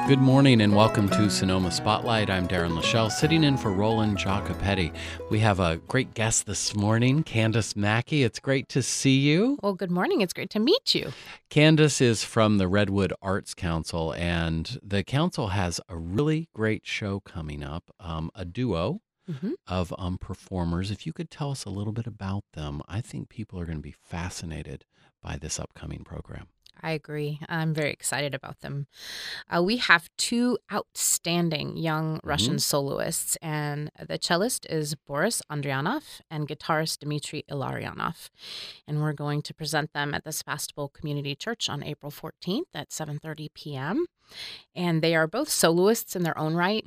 Good morning and welcome to Sonoma Spotlight. I'm Darren Lachelle, sitting in for Roland Jacopetti. We have a great guest this morning, Candace Mackey. It's great to see you. Well, good morning. It's great to meet you. Candace is from the Redwood Arts Council, and the council has a really great show coming up, a duo of performers. If you could tell us a little bit about them, I think people are going to be fascinated by this upcoming program. I agree. I'm very excited about them. We have two outstanding young Russian soloists, and the cellist is Boris Andrianov and guitarist Dmitry Ilarionov. And we're going to present them at the Sebastopol Community Church on April 14th at 7:30 p.m. And they are both soloists in their own right,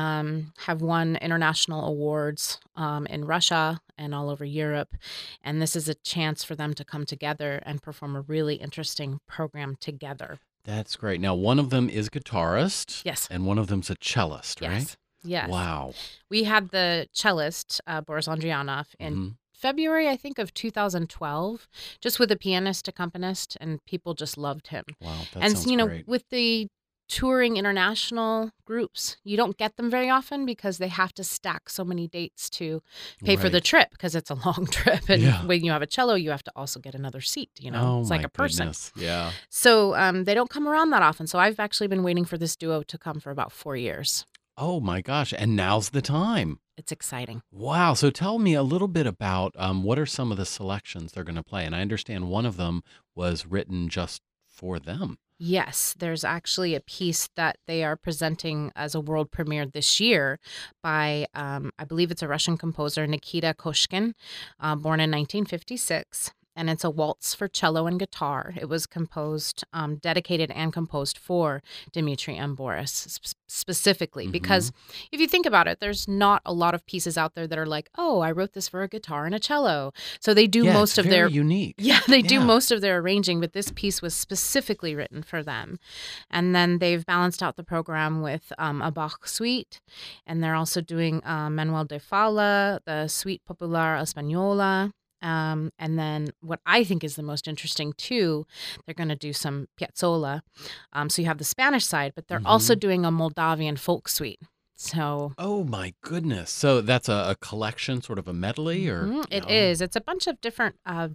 have won international awards in Russia and all over Europe. And this is a chance for them to come together and perform a really interesting program together. That's great. Now, one of them is guitarist. Yes. And one of them's a cellist, right? Yes. Wow. We had the cellist, Boris Andrianov, in February, I think, of 2012, just with a pianist accompanist, and people just loved him. Wow, that And, sounds great. with the touring international groups, you don't get them very often because they have to stack so many dates to pay for the Right. trip, because it's a long trip. And Yeah. when you have a cello, you have to also get another seat, Oh, it's like my a person. goodness. Yeah. So they don't come around that often. So I've actually been waiting for this duo to come for about 4 years. Oh, my gosh. And now's the time. It's exciting. Wow. So tell me a little bit about what are some of the selections they're going to play? And I understand one of them was written just for them. Yes, there's actually a piece that they are presenting as a world premiere this year by, I believe it's a Russian composer, Nikita Koshkin, born in 1956. And it's a waltz for cello and guitar. It was composed, dedicated and composed for Dmitry and Boris specifically. Because if you think about it, there's not a lot of pieces out there that are like, oh, I wrote this for a guitar and a cello. So they do most of their unique. Yeah, they do most of their arranging, but this piece was specifically written for them. And then they've balanced out the program with a Bach suite, and they're also doing Manuel de Falla, the Suite Popular Española. And then what I think is the most interesting too, they're going to do some Piazzolla. So you have the Spanish side, but they're also doing a Moldavian folk suite. So Oh, my goodness. So that's a collection, sort of a medley, or? It is. It's a bunch of different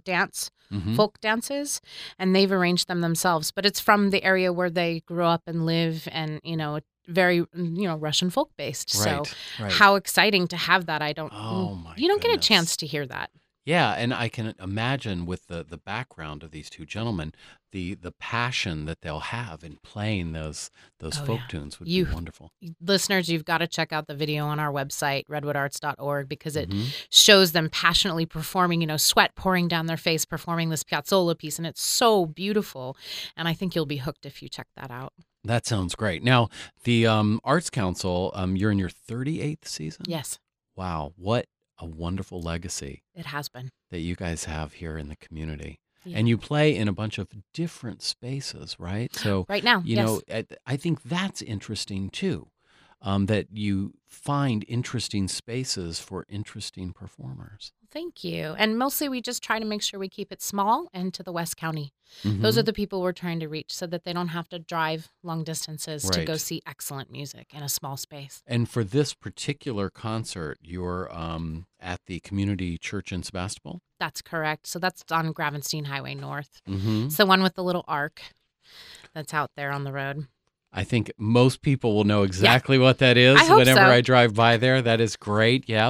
Mhm. folk dances, and they've arranged them themselves. But it's from the area where they grew up and live, and very Russian folk based. So Right. how exciting to have that! Oh, my You don't get a goodness. chance to hear that. Yeah, and I can imagine with the background of these two gentlemen, the passion that they'll have in playing those folk tunes would be wonderful. Listeners, you've got to check out the video on our website, redwoodarts.org, because it Mhm. shows them passionately performing, sweat pouring down their face, performing this Piazzolla piece. And it's so beautiful. And I think you'll be hooked if you check that out. That sounds great. Now, the Arts Council, you're in your 38th season? Yes, Wow, what a wonderful legacy it has been. that you guys have here in the community. Yeah. And you play in a bunch of different spaces, right? So, Right now, yes. I think that's interesting too, that you find interesting spaces for interesting performers. Thank you. And mostly we just try to make sure we keep it small and to the West County. Mhm. Those are the people we're trying to reach so that they don't have to drive long distances to go Right. see excellent music in a small space. And for this particular concert, you're at the community church in Sebastopol? That's correct. So that's on Gravenstein Highway North. Mm-hmm. It's the one with the little arc that's out there on the road. I think most people will know exactly what that is I hope whenever so. I drive by there. That is great. Yeah.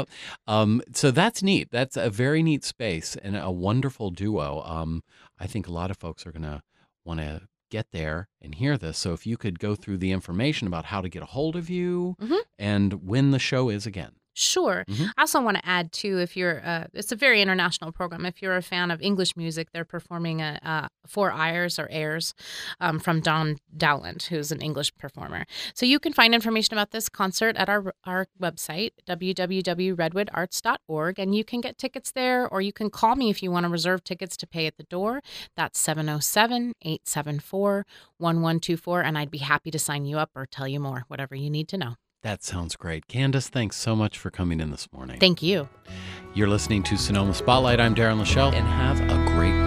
So that's neat. That's a very neat space and a wonderful duo. I think a lot of folks are going to want to get there and hear this. So if you could go through the information about how to get a hold of you and when the show is again. Sure. I also want to add, too, if you're, it's a very international program. If you're a fan of English music, they're performing Four Airs or Airs from Don Dowland, who's an English performer. So you can find information about this concert at our website, www.redwoodarts.org, and you can get tickets there, or you can call me if you want to reserve tickets to pay at the door. That's 707-874-1124, and I'd be happy to sign you up or tell you more, whatever you need to know. That sounds great. Candace, thanks so much for coming in this morning. Thank you. You're listening to Sonoma Spotlight. I'm Darren Lachelle, and have a great